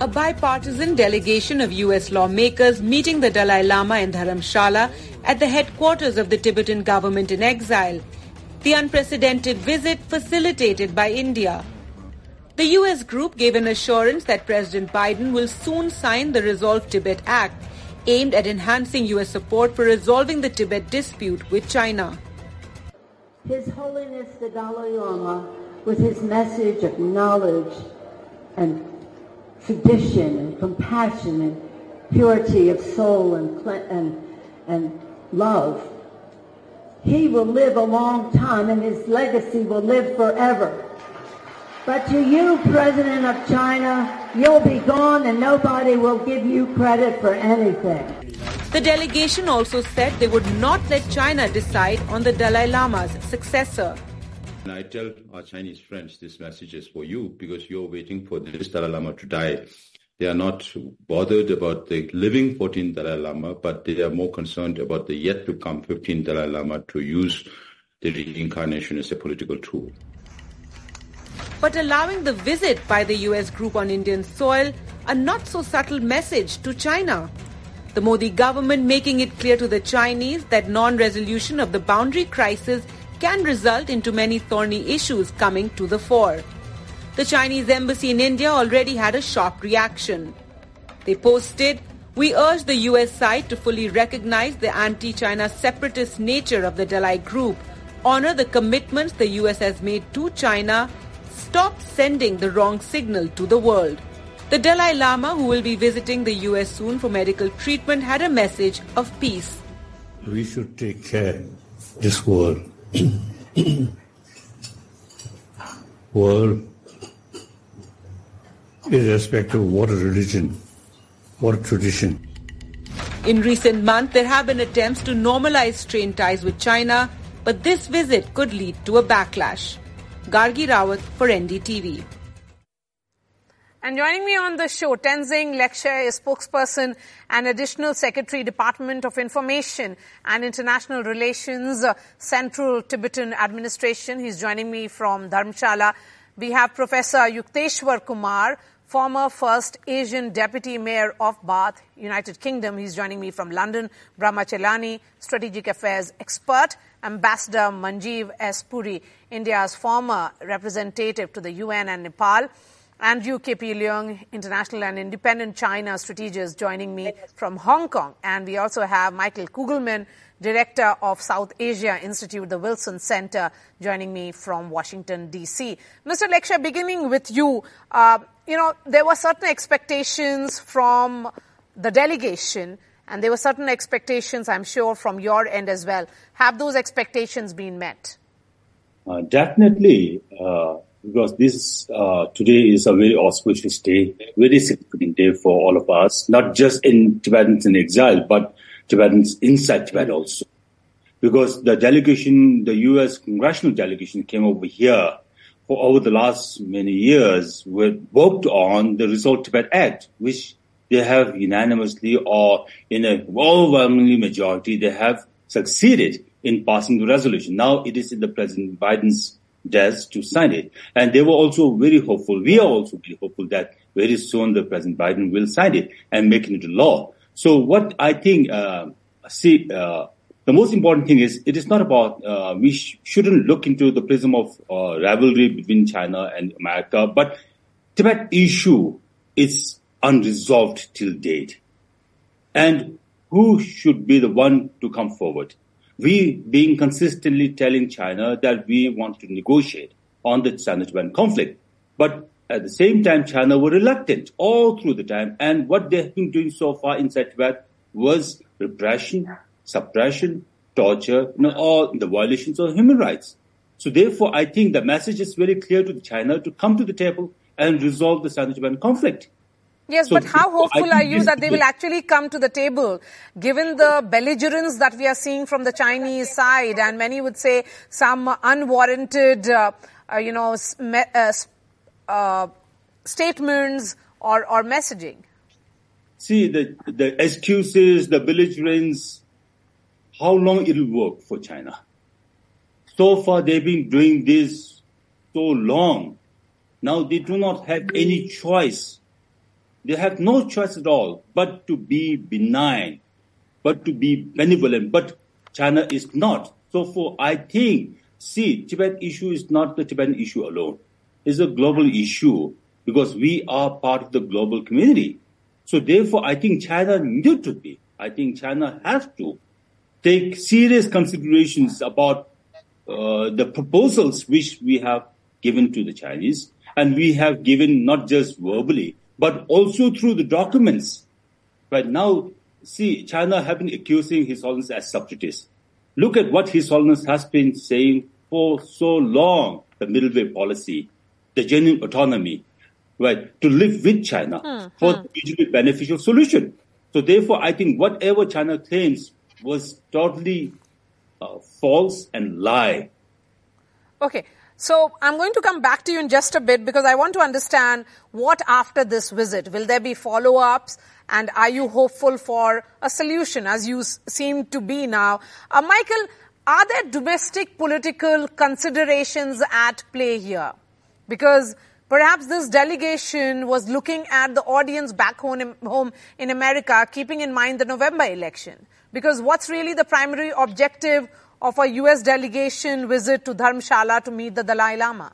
A bipartisan delegation of US lawmakers meeting the Dalai Lama in Dharamshala at the headquarters of the Tibetan government in exile. The unprecedented visit facilitated by India. The US group gave an assurance that President Biden will soon sign the Resolve Tibet Act, aimed at enhancing US support for resolving the Tibet dispute with China. His Holiness the Dalai Lama, with his message of knowledge and tradition and compassion and purity of soul and love, he will live a long time and his legacy will live forever. But to you, President of China, you'll be gone and nobody will give you credit for anything. The delegation also said they would not let China decide on the Dalai Lama's successor. I tell our Chinese friends this message is for you because you're waiting for this Dalai Lama to die. They are not bothered about the living 14th Dalai Lama, but they are more concerned about the yet to come 15th Dalai Lama to use the reincarnation as a political tool. But allowing the visit by the US group on Indian soil, a not so subtle message to China. The Modi government making it clear to the Chinese that non-resolution of the boundary crisis can result into many thorny issues coming to the fore. The Chinese embassy in India already had a sharp reaction. They posted, "We urge the US side to fully recognize the anti-China separatist nature of the Dalai group, honor the commitments the US has made to China, stop sending the wrong signal to the world." The Dalai Lama, who will be visiting the US soon for medical treatment, had a message of peace. We should take care of this world. World, irrespective of what religion, what tradition. In recent months, there have been attempts to normalize strained ties with China, but this visit could lead to a backlash. Gargi Rawat for NDTV. And joining me on the show, Tenzing Lekshe is spokesperson and Additional Secretary, Department of Information and International Relations, Central Tibetan Administration. He's joining me from Dharamshala. We have Professor Yukteswar Kumar, former first Asian Deputy Mayor of Bath, United Kingdom. He's joining me from London. Brahma Chelani, Strategic Affairs expert. Ambassador Manjeev S. Puri, India's former representative to the UN and Nepal. Andrew K.P. Leung, international and independent China strategist, joining me from Hong Kong. And we also have Michael Kugelman, director of South Asia Institute, the Wilson Center, joining me from Washington, D.C. Mr. Lekshe, beginning with you, there were certain expectations from the delegation, and there were certain expectations, I'm sure, from your end as well. Have those expectations been met? Definitely. Because this today is a very auspicious day, very significant day for all of us, not just in Tibetans in exile, but Tibetans inside Tibet also. Because the delegation, the U.S. congressional delegation came over here for over the last many years, worked on the Resolve Tibet Act, which they have unanimously or in an overwhelmingly majority, they have succeeded in passing the resolution. Now it is in the President Biden's desk to sign it. And they were also very hopeful. We are also very hopeful that very soon the President Biden will sign it and make it into law. So what I think, the most important thing is it is not about, we shouldn't look into the prism of rivalry between China and America, but Tibet issue is unresolved till date. And who should be the one to come forward? We being consistently telling China that we want to negotiate on the Sino-Tibetan conflict. But at the same time, China were reluctant all through the time. And what they have been doing so far inside Tibet was repression, suppression, torture, all the violations of human rights. So therefore, I think the message is very clear to China to come to the table and resolve the Sino-Tibetan conflict. Yes, but how hopeful are you that they will actually come to the table, given the belligerence that we are seeing from the Chinese side, and many would say some unwarranted, statements or messaging? See, the excuses, the belligerence, how long it will work for China? So far, they've been doing this so long. Now they do not have any choice they have no choice at all but to be benign, but to be benevolent. But China is not. So I think, Tibet issue is not the Tibetan issue alone. It's a global issue because we are part of the global community. So therefore, I think China need to be. I think China has to take serious considerations about the proposals which we have given to the Chinese. And we have given not just verbally, but also through the documents. Right now, China have been accusing His Holiness as separatist. Look at what His Holiness has been saying for so long, the middle way policy, the genuine autonomy, right, to live with China for the mutually beneficial solution. So therefore, I think whatever China claims was totally false and lie. Okay. So I'm going to come back to you in just a bit because I want to understand what after this visit. Will there be follow-ups? And are you hopeful for a solution as you seem to be now? Michael, are there domestic political considerations at play here? Because perhaps this delegation was looking at the audience back home in America, keeping in mind the November election. Because what's really the primary objective of a U.S. delegation visit to Dharamshala to meet the Dalai Lama?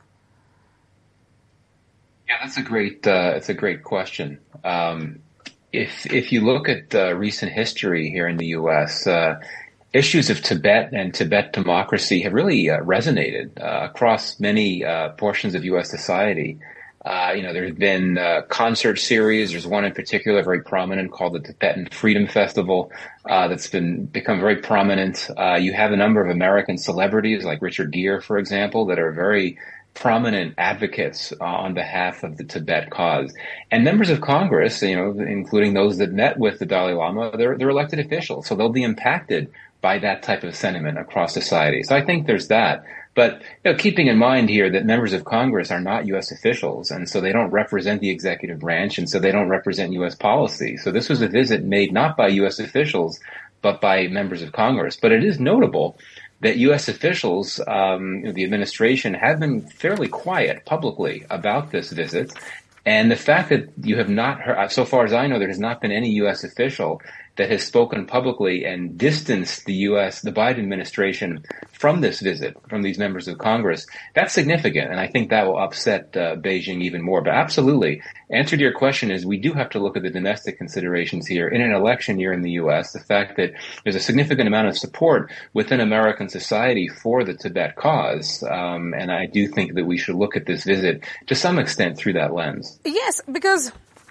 Yeah, that's it's a great question. If you look at recent history here in the U.S., issues of Tibet and Tibet democracy have really resonated across many portions of U.S. society. There's been concert series. There's one in particular very prominent called the Tibetan Freedom Festival that's become very prominent. You have a number of American celebrities like Richard Gere, for example, that are very prominent advocates on behalf of the Tibet cause. And members of Congress, including those that met with the Dalai Lama, they're elected officials, so they'll be impacted by that type of sentiment across society. So I think there's that. But keeping in mind here that members of Congress are not U.S. officials, and so they don't represent the executive branch, and so they don't represent U.S. policy. So this was a visit made not by U.S. officials, but by members of Congress. But it is notable that U.S. officials, the administration, have been fairly quiet publicly about this visit. And the fact that you have not heard, so far as I know, there has not been any U.S. official that has spoken publicly and distanced the Biden administration from this visit, from these members of Congress. That's significant, and I think that will upset Beijing even more. But absolutely, answer to your question is we do have to look at the domestic considerations here. In an election year in the U.S., the fact that there's a significant amount of support within American society for the Tibet cause, and I do think that we should look at this visit to some extent through that lens. Yes, because,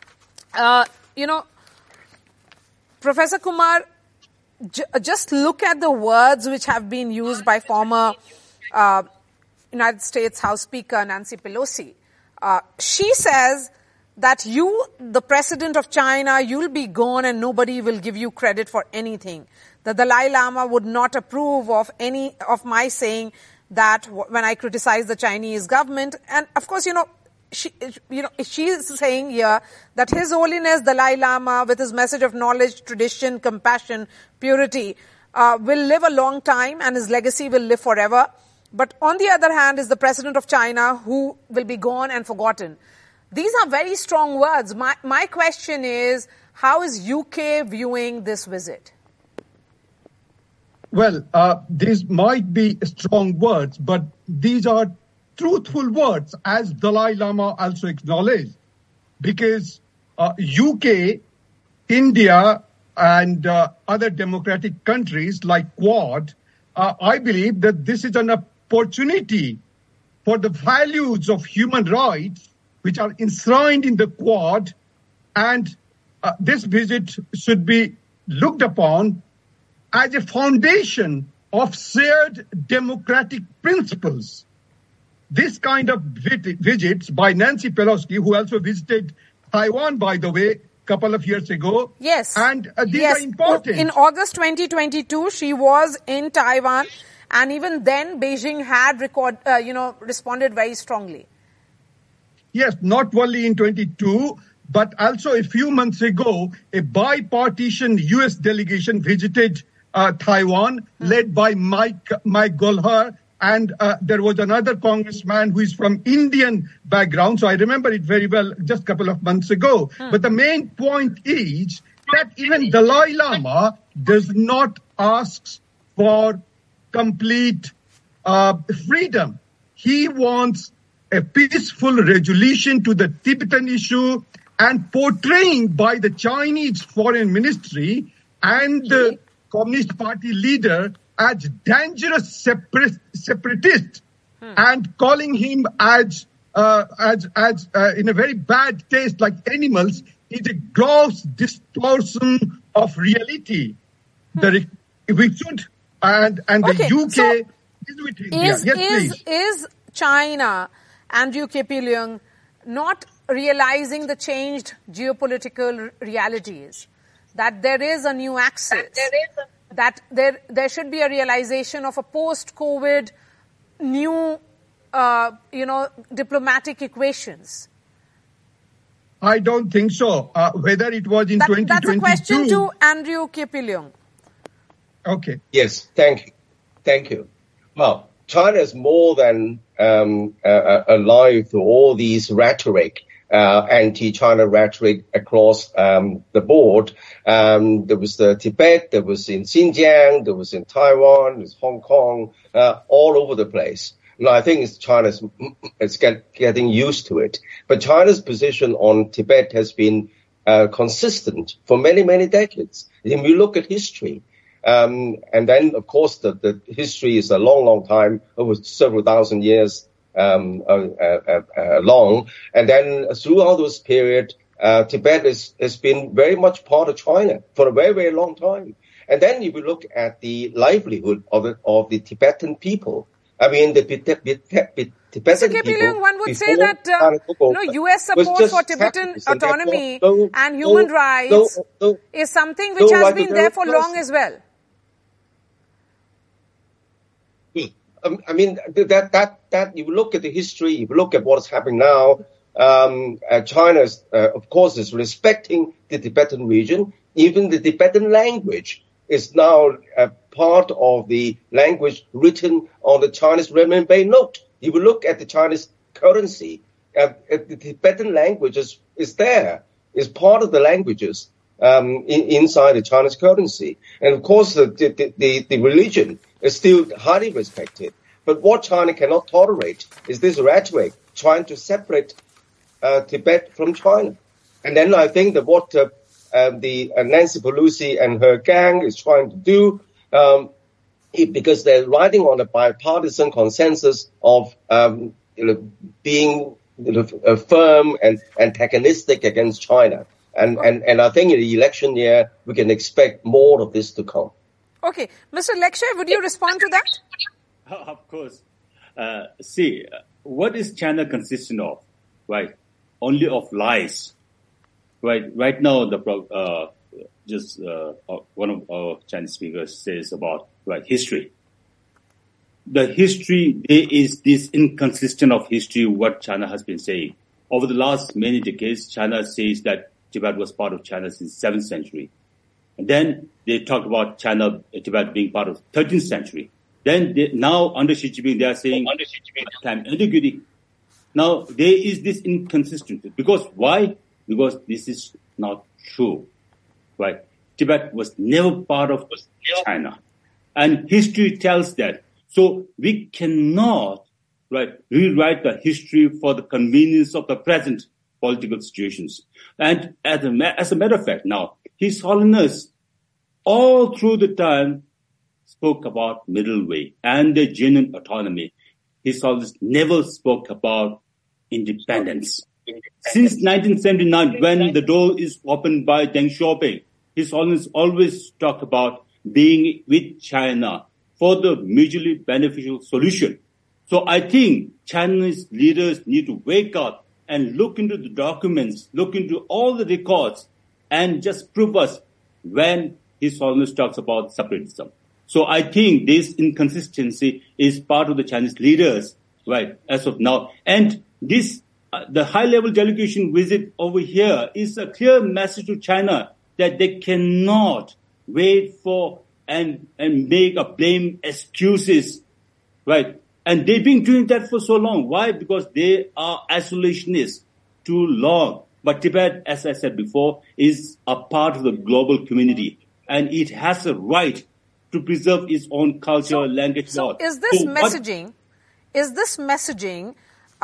Professor Kumar, just look at the words which have been used by former United States House Speaker Nancy Pelosi. She says that you, the president of China, you'll be gone and nobody will give you credit for anything. The Dalai Lama would not approve of any of my saying that when I criticize the Chinese government. And of course, she is saying here that His Holiness Dalai Lama, with his message of knowledge, tradition, compassion, purity, will live a long time and his legacy will live forever. But on the other hand is the President of China who will be gone and forgotten. These are very strong words. My question is, how is UK viewing this visit? Well, these might be strong words, but these are truthful words, as Dalai Lama also acknowledged, because UK, India, and other democratic countries like Quad, I believe that this is an opportunity for the values of human rights, which are enshrined in the Quad, and this visit should be looked upon as a foundation of shared democratic principles. This kind of visits by Nancy Pelosi, who also visited Taiwan, by the way, a couple of years ago. Yes. And these are important. In August 2022, she was in Taiwan, and even then Beijing had responded very strongly. Yes, not only in 22, but also a few months ago, a bipartisan U.S. delegation visited Taiwan, led by Mike Goldhar And there was another congressman who is from Indian background. So I remember it very well just a couple of months ago. But the main point is that even Dalai Lama does not ask for complete freedom. He wants a peaceful resolution to the Tibetan issue, and portraying by the Chinese foreign ministry and the Communist Party leader as dangerous separatist and calling him as in a very bad taste like animals is a gross distortion of reality. We should and the UK so is with India. Is China, Andrew K.P. Leung, not realizing the changed geopolitical realities, that there is a new axis, that there should be a realization of a post-COVID new, diplomatic equations? I don't think so. Whether it was in 2022... That's a question to Andrew K.P. Leung. Okay. Yes, thank you. Well, China is more than alive to all these rhetoric, anti-China rhetoric across the board. There was the Tibet, there was in Xinjiang, there was in Taiwan, there's Hong Kong, all over the place. And I think China's getting used to it. But China's position on Tibet has been consistent for many, many decades. If we look at history, and then, of course, the history is a long, long time, over several thousand years long. And then throughout this period, Tibet has been very much part of China for a very, very long time. And then if you look at the livelihood of the Tibetan people, I mean, the Tibetan Mr. K.P. one would say that U.S. support for Tibetan autonomy and human rights is something which has been there for long as well. I mean, that you look at the history, if you look at what's happening now, China, of course, is respecting the Tibetan region. Even the Tibetan language is now part of the language written on the Chinese renminbi note. If you look at the Chinese currency, the Tibetan language is there, is part of the languages inside the Chinese currency. And of course, the religion is still highly respected. But what China cannot tolerate is this rhetoric trying to separate Tibet from China. And then I think that what the Nancy Pelosi and her gang is trying to do, because they're riding on a bipartisan consensus of being firm and antagonistic against China. And I think in the election year, we can expect more of this to come. Okay. Mr. Lekshay, would you respond to that? Of course. See, what is China consistent of? Right? Only of lies. Right now, one of our Chinese speakers says about history. The history, there is this inconsistent of history, what China has been saying. Over the last many decades, China says that Tibet was part of China since 7th century. And then they talk about Tibet being part of 13th century. Then now under Xi Jinping, they are saying time ambiguity. Now there is this inconsistency. Because why? Because this is not true. Right? Tibet was never part of China. And history tells that. So we cannot rewrite the history for the convenience of the present political situations. And as a matter of fact, now, His Holiness all through the time spoke about middle way and the genuine autonomy. His Holiness never spoke about independence. Since 1979, when the door is opened by Deng Xiaoping, His Holiness always talked about being with China for the mutually beneficial solution. So I think Chinese leaders need to wake up and look into the documents, look into all the records, and just prove us when His Holiness talks about separatism. So I think this inconsistency is part of the Chinese leaders, as of now. And this, the high-level delegation visit over here is a clear message to China that they cannot wait for and make a blame excuses, And they've been doing that for so long. Why? Because they are isolationists too long. But Tibet, as I said before, is a part of the global community. And it has a right to preserve its own culture, language, law. Is this messaging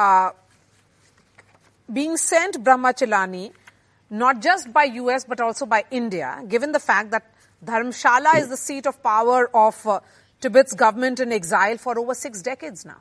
being sent, Brahmachalani, not just by US but also by India, given the fact that Dharamshala is the seat of power of Tibet's government in exile for over 6 decades now?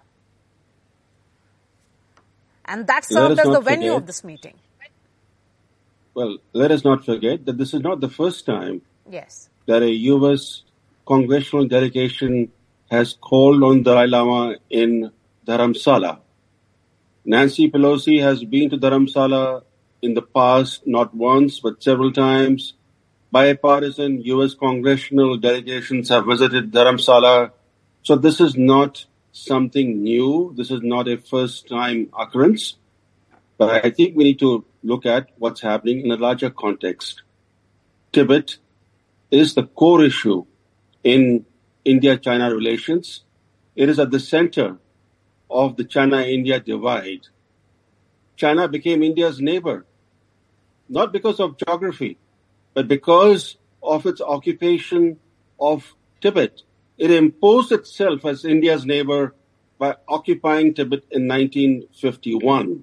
And that served as the venue of this meeting. Well, let us not forget that this is not the first time yes. that a U.S. congressional delegation has called on Dalai Lama in Dharamsala. Nancy Pelosi has been to Dharamsala in the past, not once, but several times. Bipartisan U.S. congressional delegations have visited Dharamsala. So this is not something new. This is not a first-time occurrence. But I think we need to look at what's happening in a larger context. Tibet is the core issue in India-China relations. It is at the center of the China-India divide. China became India's neighbor, not because of geography, but because of its occupation of Tibet. It imposed itself as India's neighbor by occupying Tibet in 1951.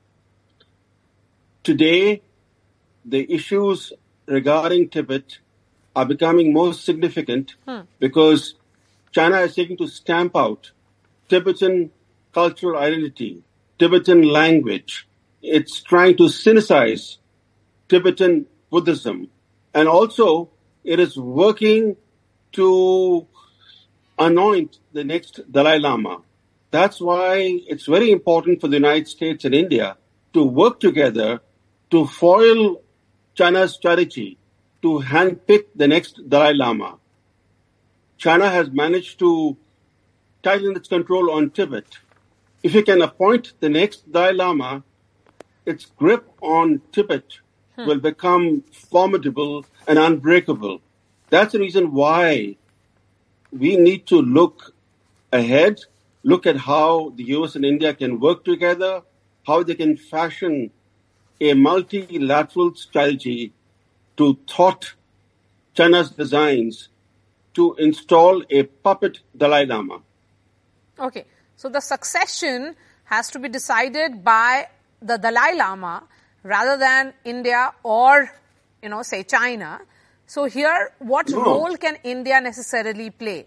Today, the issues regarding Tibet are becoming more significant because China is seeking to stamp out Tibetan cultural identity, Tibetan language. It's trying to Sinicize Tibetan Buddhism. And also, it is working to anoint the next Dalai Lama. That's why it's very important for the United States and India to work together to foil China's strategy to handpick the next Dalai Lama. China has managed to tighten its control on Tibet. If it can appoint the next Dalai Lama, its grip on Tibet will become formidable and unbreakable. That's the reason why we need to look ahead, look at how the US and India can work together, how they can fashion a multilateral strategy to thwart China's designs to install a puppet Dalai Lama. Okay, so the succession has to be decided by the Dalai Lama rather than India or, say China. So here, what role can India necessarily play?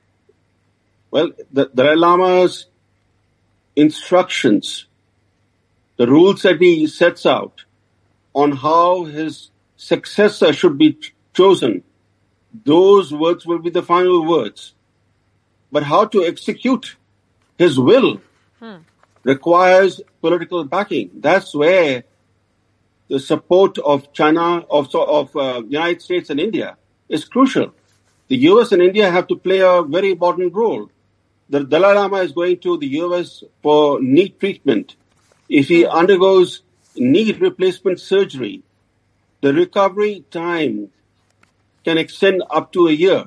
Well, the Dalai Lama's instructions, the rules that he sets out on how his successor should be chosen, those words will be the final words. But how to execute his will requires political backing. That's where the support of China, of United States and India is crucial. The US and India have to play a very important role. The Dalai Lama is going to the US for knee treatment. If he undergoes knee replacement surgery, the recovery time can extend up to a year.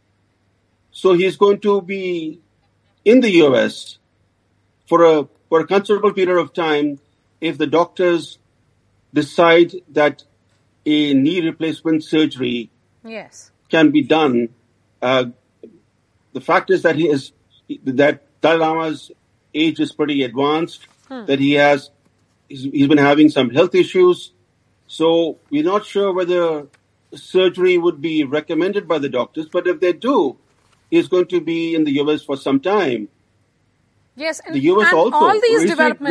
So he's going to be in the US for a considerable period of time if the doctors decide that a knee replacement surgery can be done. The fact is that that Dalai Lama's age is pretty advanced, that he's been having some health issues. So we're not sure whether surgery would be recommended by the doctors, but if they do, he's going to be in the US for some time. Yes, and the US also all these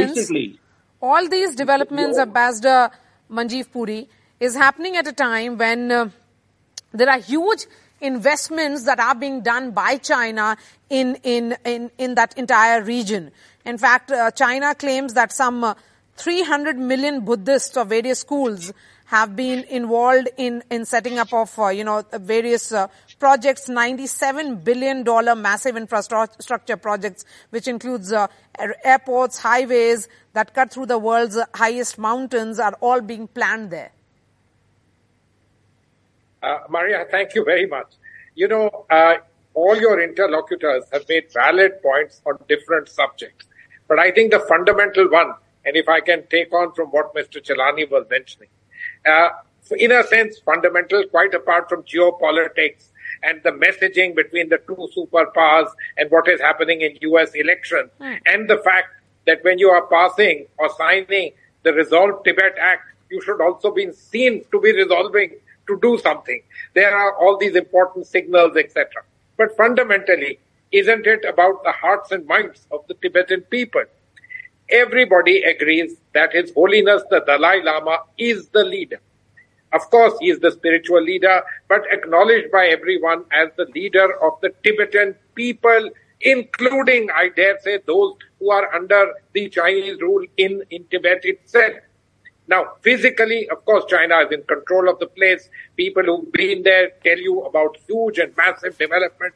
developments, Ambassador Manjeev Puri, is happening at a time when there are huge investments that are being done by China in that entire region. In fact, China claims that some 300 million Buddhists of various schools have been involved in setting up of, various projects, $97 billion massive infrastructure projects, which includes airports, highways that cut through the world's highest mountains, are all being planned there. Maria, thank you very much. all your interlocutors have made valid points on different subjects. But I think the fundamental one, and if I can take on from what Mr. Chelani was mentioning, in a sense, fundamental, quite apart from geopolitics and the messaging between the two superpowers and what is happening in U.S. elections, and the fact that when you are passing or signing the Resolve Tibet Act, you should also be seen to be resolving to do something. There are all these important signals, etc. But fundamentally, isn't it about the hearts and minds of the Tibetan people? Everybody agrees that His Holiness the Dalai Lama is the leader. Of course, he is the spiritual leader, but acknowledged by everyone as the leader of the Tibetan people, including, I dare say, those who are under the Chinese rule in Tibet itself. Now, physically, of course, China is in control of the place. People who've been there tell you about huge and massive development.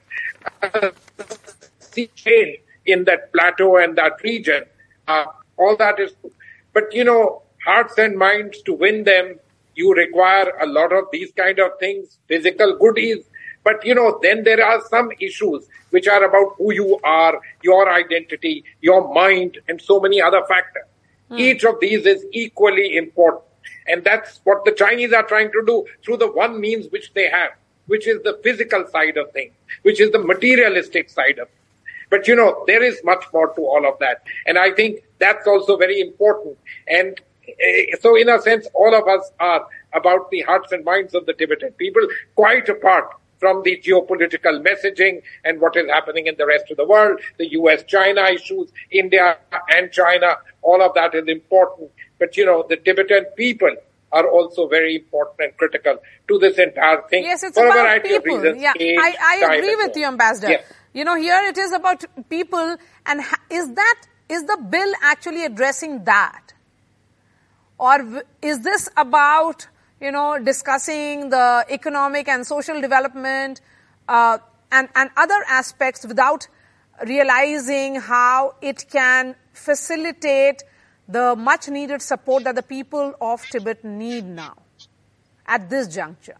See change in that plateau and that region. All that is true. But, hearts and minds, to win them, you require a lot of these kind of things, physical goodies. But, then there are some issues which are about who you are, your identity, your mind, and so many other factors. Each of these is equally important. And that's what the Chinese are trying to do through the one means which they have, which is the physical side of things, which is the materialistic side of things. But, there is much more to all of that. And I think that's also very important. And so in a sense, all of us are about the hearts and minds of the Tibetan people, quite apart from the geopolitical messaging and what is happening in the rest of the world, the US-China issues, India and China, all of that is important. But, the Tibetan people are also very important and critical to this entire thing. Yes, it's for about a variety people. Of reasons. Yeah, I agree with you, Ambassador. Yes. Here it is about people, and is the bill actually addressing that? Or is this about, discussing the economic and social development and other aspects without realizing how it can facilitate the much needed support that the people of Tibet need now at this juncture?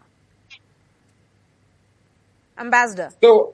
Ambassador. So,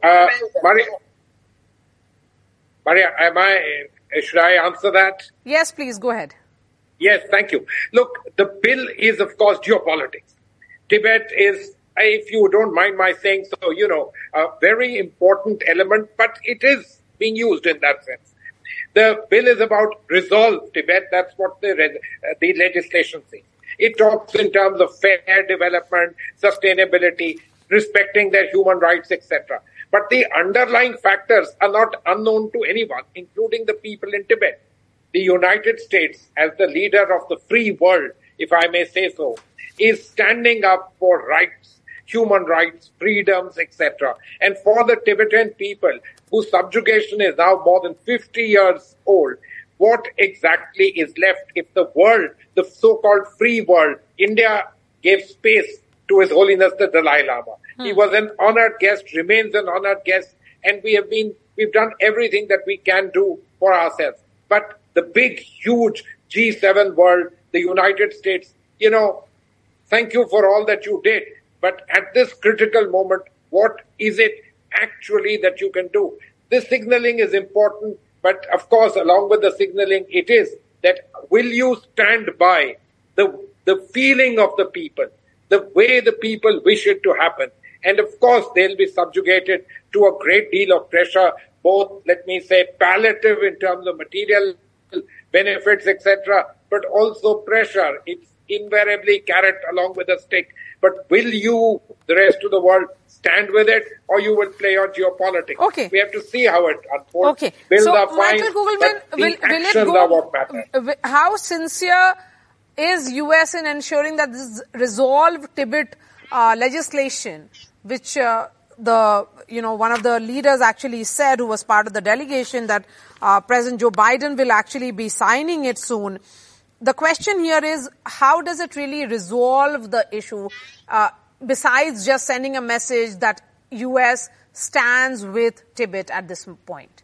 Maria, should I answer that? Yes, please, go ahead. Yes, thank you. Look, the bill is, of course, geopolitics. Tibet is, if you don't mind my saying so, a very important element, but it is being used in that sense. The bill is about Resolve Tibet. That's what the legislation says. It talks in terms of fair development, sustainability, respecting their human rights, etc. But the underlying factors are not unknown to anyone, including the people in Tibet. The United States, as the leader of the free world, if I may say so, is standing up for rights, human rights, freedoms, etc. And for the Tibetan people, whose subjugation is now more than 50 years old, what exactly is left if the world, the so-called free world, India gave space to His Holiness the Dalai Lama. He was an honored guest, remains an honored guest, and we've done everything that we can do for ourselves. But the big, huge G7 world, the United States, thank you for all that you did. But at this critical moment, what is it actually that you can do? This signaling is important, but of course, along with the signaling, it is that will you stand by the feeling of the people, the way the people wish it to happen? And of course, they'll be subjugated to a great deal of pressure, both, let me say, palliative in terms of material benefits, etc., but also pressure. It's invariably carrot along with a stick. But will you, the rest of the world, stand with it, or you will play your geopolitics? Okay. We have to see how it unfolds. Okay. Bills so, are fine, Michael Kugelman, but the will actions it go, are what matter. How sincere is U.S. in ensuring that this Resolve Tibet legislation, which one of the leaders actually said, who was part of the delegation, that President Joe Biden will actually be signing it soon. The question here is, how does it really resolve the issue, besides just sending a message that U.S. stands with Tibet at this point?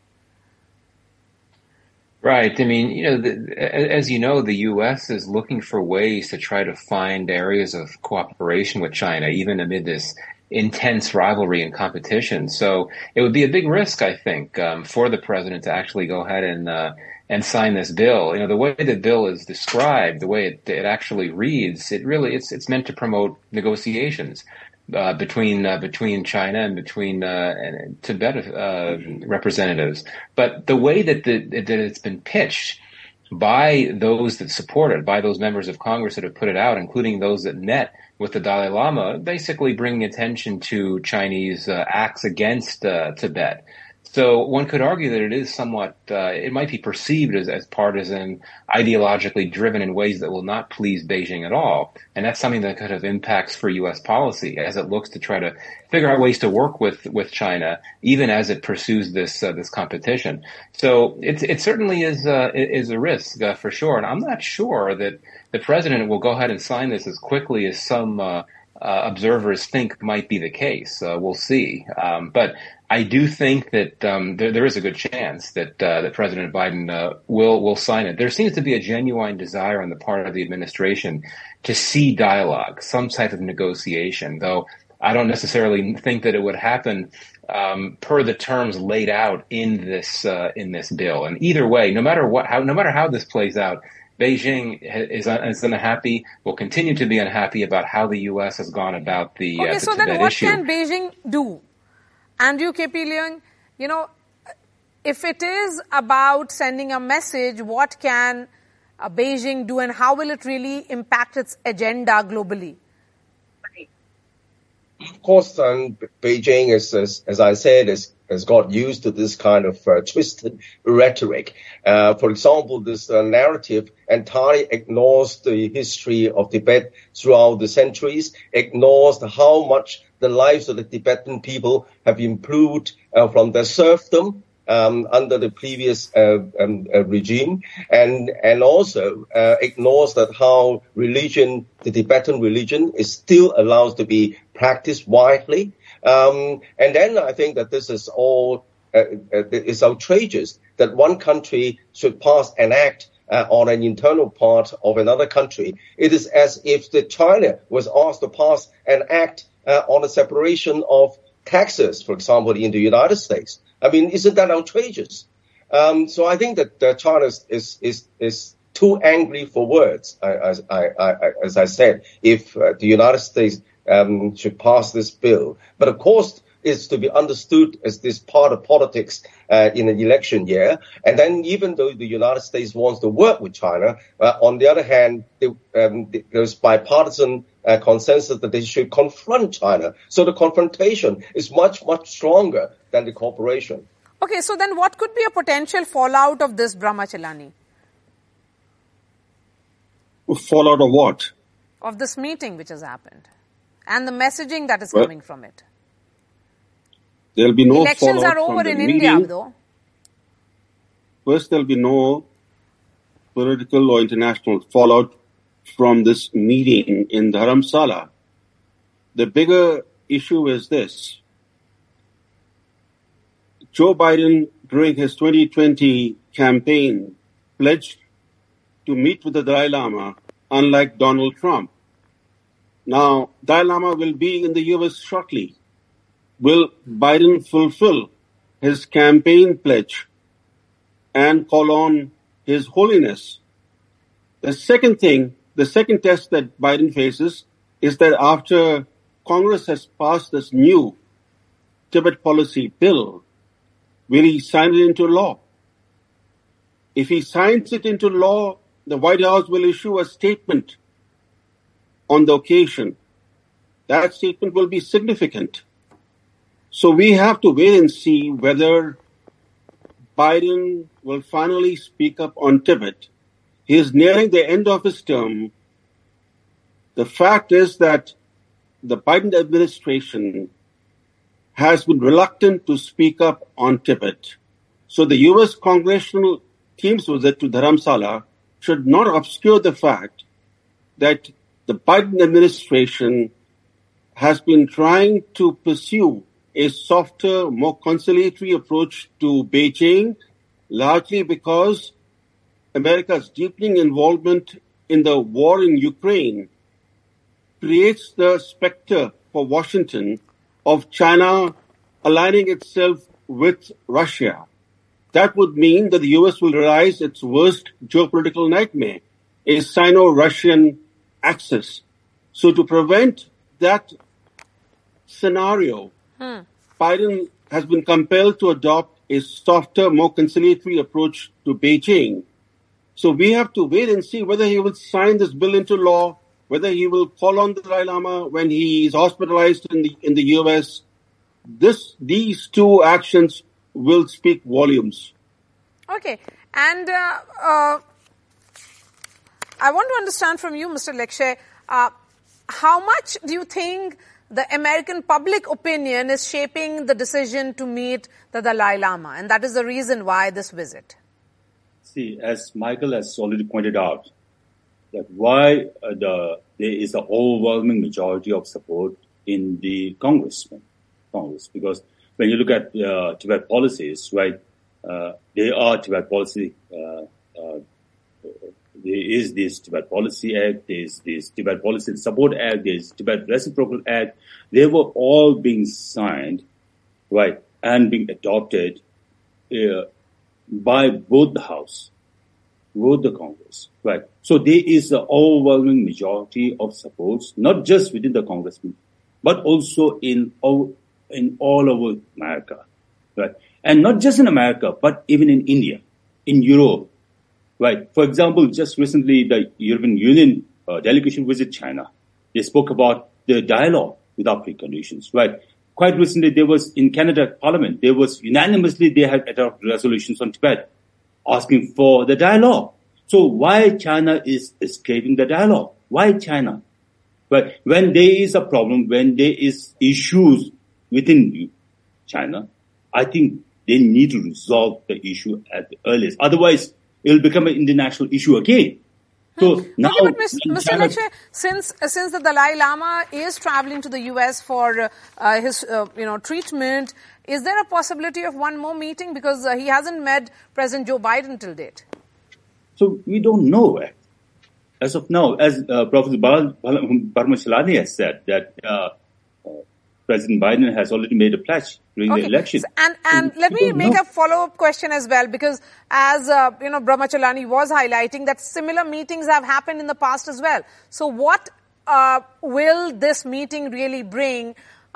Right. I mean, as you know, the U.S. is looking for ways to try to find areas of cooperation with China, even amid this intense rivalry and competition. So it would be a big risk, I think, for the president to actually go ahead and sign this bill. You know, the way the bill is described, the way it actually reads, it's meant to promote negotiations between China and between Tibet representatives. But the way that it's been pitched by those that support it, by those members of Congress that have put it out, including those that met with the Dalai Lama, basically bringing attention to Chinese acts against Tibet. So one could argue that it is somewhat, it might be perceived as partisan, ideologically driven in ways that will not please Beijing at all. And that's something that could have impacts for U.S. policy as it looks to try to figure out ways to work with China, even as it pursues this competition. So it certainly is a risk for sure. And I'm not sure that the president will go ahead and sign this as quickly as some observers think might be the case. We'll see. But I do think that there is a good chance that President Biden will sign it. There seems to be a genuine desire on the part of the administration to see dialogue, some type of negotiation, though I don't necessarily think that it would happen per the terms laid out in this bill. And either way, no matter how this plays out, Beijing is unhappy, will continue to be unhappy about how the U.S. has gone about the Tibet issue. Okay, so then what can Beijing do? Andrew K.P. Leung, you know, if it is about sending a message, what can Beijing do and how will it really impact its agenda globally? Of course, Beijing, as I said, has got used to this kind of twisted rhetoric. For example, this narrative entirely ignores the history of Tibet throughout the centuries, ignores how much the lives of the Tibetan people have improved from their serfdom under the previous regime, and also ignores that how religion, the Tibetan religion, is still allowed to be practiced widely. And then I think that this is all is outrageous that one country should pass an act on an internal part of another country. It is as if China was asked to pass an act on a separation of taxes, for example, in the United States. I mean, isn't that outrageous? So I think that China is too angry for words, as I said, if the United States should pass this bill. But of course, it's to be understood as this part of politics in an election year. And then even though the United States wants to work with China, on the other hand, there's bipartisan consensus that they should confront China. So the confrontation is much, much stronger than the cooperation. Okay, so then what could be a potential fallout of this, Brahmachalani? Fallout of what? Of this meeting which has happened and the messaging that is coming from it. There'll be no elections fallout are over from in the India, meeting. though. First, there'll be no political or international fallout from this meeting in Dharamsala. The bigger issue is this. Joe Biden, during his 2020 campaign, pledged to meet with the Dalai Lama, unlike Donald Trump. Now, Dalai Lama will be in the U.S. shortly. Will Biden fulfill his campaign pledge and call on His Holiness? The second test that Biden faces is that after Congress has passed this new Tibet policy bill, will he sign it into law? If he signs it into law, the White House will issue a statement on the occasion. That statement will be significant. So we have to wait and see whether Biden will finally speak up on Tibet. He is nearing the end of his term. The fact is that the Biden administration has been reluctant to speak up on Tibet. So the U.S. congressional team's visit to Dharamsala should not obscure the fact that the Biden administration has been trying to pursue a softer, more conciliatory approach to Beijing, largely because America's deepening involvement in the war in Ukraine creates the specter for Washington of China aligning itself with Russia. That would mean that the US will realize its worst geopolitical nightmare, a Sino-Russian axis. So to prevent that scenario, Biden has been compelled to adopt a softer, more conciliatory approach to Beijing. So we have to wait and see whether he will sign this bill into law, whether he will call on the Dalai Lama when he is hospitalized in the US. These two actions will speak volumes. Okay. And I want to understand from you, Mr. Lekshe, how much do you think the American public opinion is shaping the decision to meet the Dalai Lama? And that is the reason why this visit. See, as Michael has already pointed out, that why there is an overwhelming majority of support in the Congress, because when you look at Tibet policies, right, they are Tibet policy. There is this Tibet Policy Act, there is this Tibet Policy Support Act, there is Tibet Reciprocal Act. They were all being signed, right, and being adopted by both the House, both the Congress, right. So there is an overwhelming majority of support, not just within the Congressmen, but also in all over America, right. And not just in America, but even in India, in Europe. Right. For example, just recently, the European Union delegation visited China. They spoke about the dialogue without preconditions. Right. Quite recently, there was in Canada Parliament, they had adopted resolutions on Tibet, asking for the dialogue. So why China is escaping the dialogue? Why China? Right. When there is a problem, when there is issues within China, I think they need to resolve the issue at the earliest. Otherwise, it will become an international issue again. So now, but Mr. Lekshe, since the Dalai Lama is traveling to the US for his treatment, is there a possibility of one more meeting, because he hasn't met President Joe Biden till date? So we don't know as of now. As Professor Parmachalani has said, that President Biden has already made a pledge during the election. And let me make a follow-up question as well, because as Brahmachalani was highlighting, that similar meetings have happened in the past as well. So what will this meeting really bring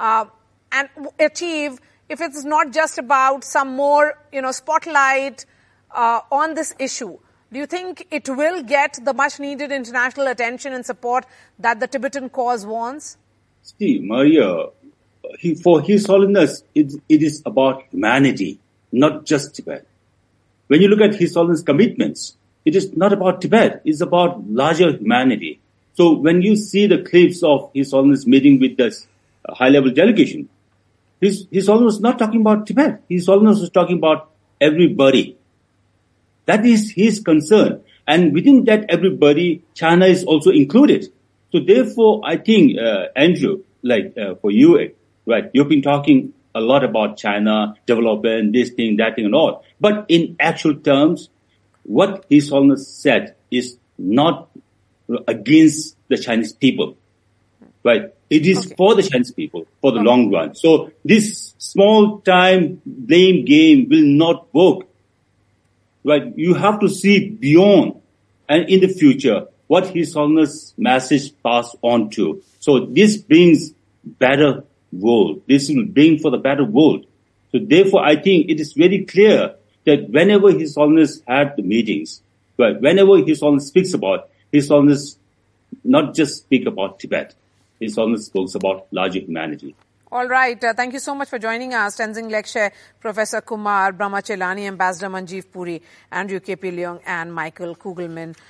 and achieve, if it's not just about some more spotlight on this issue? Do you think it will get the much-needed international attention and support that the Tibetan cause wants? See, Maria, for His Holiness, it is about humanity, not just Tibet. When you look at His Holiness commitments, it is not about Tibet, it's about larger humanity. So when you see the clips of His Holiness meeting with this high-level delegation, His Holiness was not talking about Tibet. His Holiness was talking about everybody. That is his concern. And within that everybody, China is also included. So therefore, I think, Andrew, for you, right, you've been talking a lot about China, development, this thing, that thing and all. But in actual terms, what His Holiness said is not against the Chinese people, right? It is for the Chinese people, for the long run. So this small time blame game will not work, right? You have to see beyond and in the future what His Holiness message passed on to. So this brings better world. This will bring for the better world. So therefore, I think it is very clear that whenever His Holiness had the meetings, right, whenever His Holiness speaks about, His Holiness not just speak about Tibet. His Holiness speaks about larger humanity. All right. Thank you so much for joining us. Tenzing Lekshe, Professor Kumar, Brahmachalani, Ambassador Manjeev Puri, Andrew K. P. Leong, and Michael Kugelman.